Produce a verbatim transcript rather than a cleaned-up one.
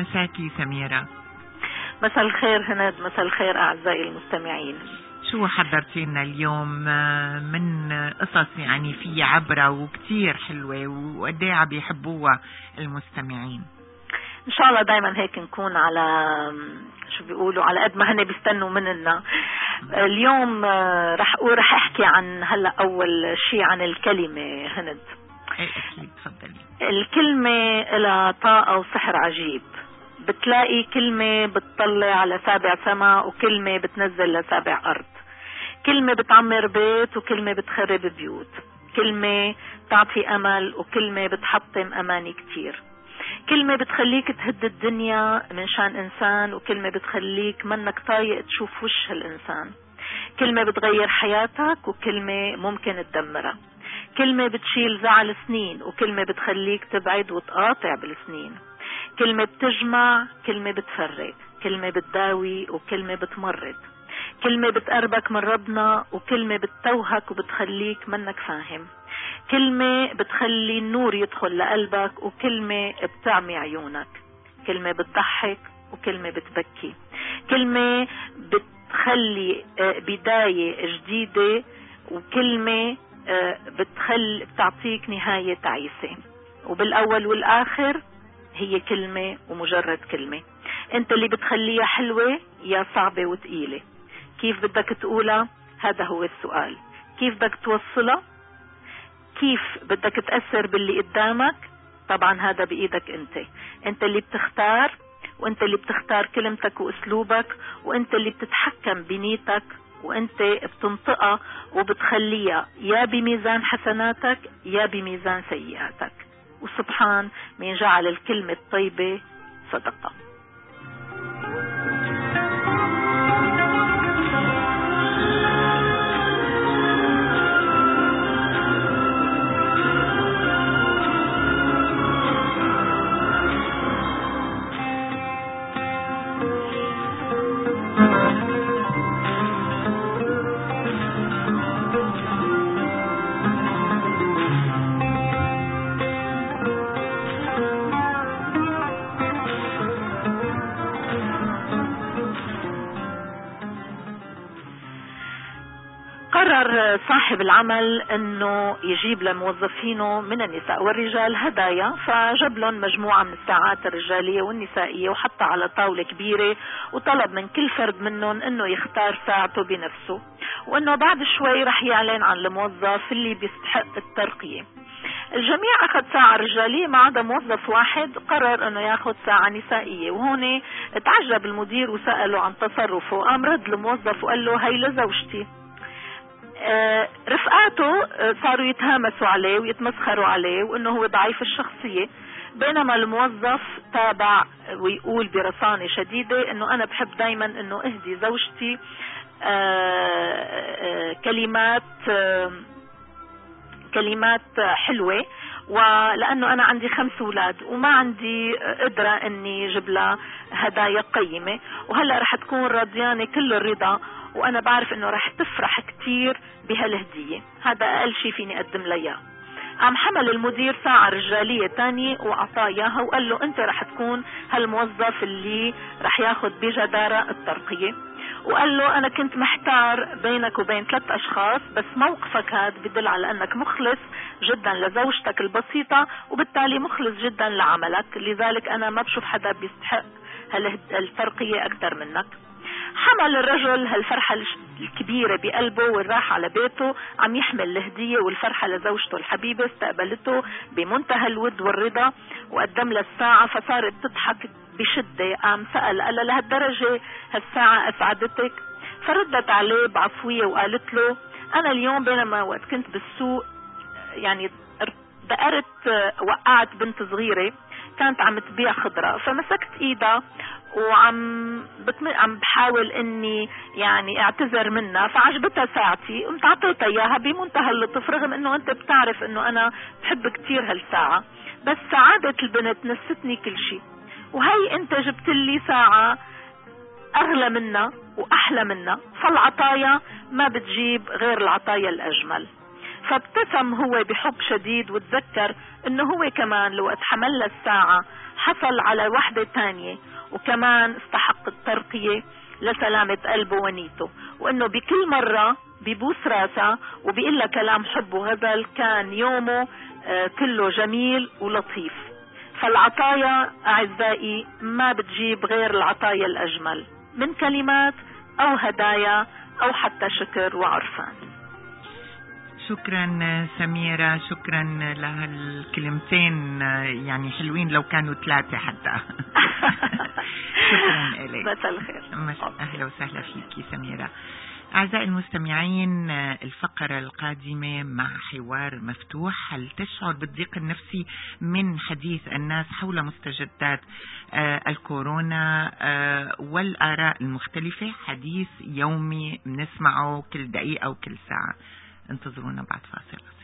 مساكي سميرة. مساء الخير هند، مساء الخير أعزائي المستمعين. شو حضرتي لنا اليوم من قصص يعني في عبرة وكتير حلوة وقديه عم بيحبوها المستمعين؟ إن شاء الله دايما هيك نكون على شو بيقولوا على قد ما هن بيستنوا مننا. اليوم رح رح أحكي عن هلا أول شيء عن الكلمة هند. ايه اكيد، تفضلي. الكلمة لها طاقة وسحر عجيب. بتلاقي كلمة بتطلع على سابع سماء وكلمة بتنزل لسابع أرض. كلمة بتعمر بيت وكلمة بتخرب بيوت. كلمة تعطي أمل وكلمة بتحطم أماني كتير. كلمة بتخليك تهد الدنيا من شان إنسان وكلمة بتخليك منك طايق تشوف وش هالإنسان. كلمة بتغير حياتك وكلمة ممكن تدمرها. كلمة بتشيل زعل سنين وكلمة بتخليك تبعد وتقاطع بالسنين. كلمة بتجمع، كلمة بتفرق. كلمة بتداوي وكلمة بتمرض. كلمة بتقربك من ربنا وكلمة بتتوهك وبتخليك منك فاهم. كلمة بتخلي النور يدخل لقلبك وكلمة بتعمي عيونك. كلمة بتضحك وكلمة بتبكي. كلمة بتخلي بداية جديدة وكلمة بتخلي بتعطيك نهاية تعيسة. وبالأول والآخر هي كلمة ومجرد كلمة. انت اللي بتخليها حلوة يا صعبة وتقيلة. كيف بدك تقولها؟ هذا هو السؤال. كيف بدك توصلها؟ كيف بدك تأثر باللي قدامك؟ طبعا هذا بإيدك انت. انت اللي بتختار، وانت اللي بتختار كلمتك واسلوبك، وانت اللي بتتحكم بنيتك، وانت بتنطقها وبتخليها يا بميزان حسناتك يا بميزان سيئاتك. وسبحان من جعل الكلمة الطيبة صدقة. قرر صاحب العمل انه يجيب لموظفينه من النساء والرجال هدايا، فجاب لهم مجموعة من الساعات الرجالية والنسائية وحطها على طاولة كبيرة، وطلب من كل فرد منهم انه يختار ساعته بنفسه، وانه بعد شوي رح يعلن عن الموظف اللي بيستحق الترقية. الجميع اخذ ساعة رجالية ما عدا موظف واحد قرر انه ياخذ ساعة نسائية، وهون اتعجب المدير وسأله عن تصرفه. قام رد الموظف وقال له هي لزوجتي. آه رفقاته آه صاروا يتهامسوا عليه ويتمسخروا عليه وانه هو ضعيف الشخصية، بينما الموظف تابع ويقول برصانة شديدة انه انا بحب دايما انه اهدي زوجتي آه آه كلمات آه كلمات حلوة، ولأنه أنا عندي خمس أولاد وما عندي قدرة أني جيب لها هدايا قيمة، وهلأ رح تكون راضيانة كل الرضا، وأنا بعرف أنه رح تفرح كتير بهالهدية، هذا أقل شي فيني أقدم لها. قام حمل المدير ساعة رجالية تانية وأعطاه إياها وقال له أنت رح تكون هالموظف اللي رح ياخد بجدارة الترقية، وقال له أنا كنت محتار بينك وبين ثلاث أشخاص، بس موقفك هذا بدل على أنك مخلص جدا لزوجتك البسيطة وبالتالي مخلص جدا لعملك، لذلك أنا ما بشوف حدا بيستحق هالترقية أكثر منك. حمل الرجل هالفرحة الكبيرة بقلبه وراح على بيته عم يحمل الهدية والفرحة لزوجته الحبيبة. استقبلته بمنتهى الود والرضا وقدم لها الساعة، فصارت تضحك بشدة. قام سأل قال لهالدرجة هالساعة أسعدتك؟ فردت عليه بعفوية وقالت له أنا اليوم بينما وقت كنت بالسوق يعني دقرت وقعت بنت صغيرة كانت عم تبيع خضرة، فمسكت ايدها وعم بتم... عم بحاول اني يعني اعتذر منها، فعجبتها ساعتي قمت عطيتها اياها بمنتهى اللطف، رغم انه انت بتعرف انه انا بحب كتير هالساعة، بس سعادة البنت نستني كل شيء، وهي انت جبت لي ساعة اغلى منها واحلى منها، فالعطايا ما بتجيب غير العطايا الاجمل. فابتسم هو بحب شديد وتذكر انه هو كمان لو اتحمل الساعة حصل على وحدة تانية وكمان استحق الترقية لسلامة قلبه ونيته، وانه بكل مرة بيبوس راسها وبيقول لها كلام حب وغزل كان يومه آه كله جميل ولطيف. فالعطايا أعزائي ما بتجيب غير العطايا الأجمل من كلمات أو هدايا أو حتى شكر وعرفان. شكرا سميرة، شكرا لهالكلمتين يعني حلوين لو كانوا ثلاثة حتى. شكرا إليك. مساء الخير. أهلا وسهلا فيك سميرة. أعزائي المستمعين، الفقرة القادمة مع حوار مفتوح. هل تشعر بالضيق النفسي من حديث الناس حول مستجدات الكورونا والآراء المختلفة؟ حديث يومي بنسمعه كل دقيقة وكل ساعة. انتظرونا بعد فاصل.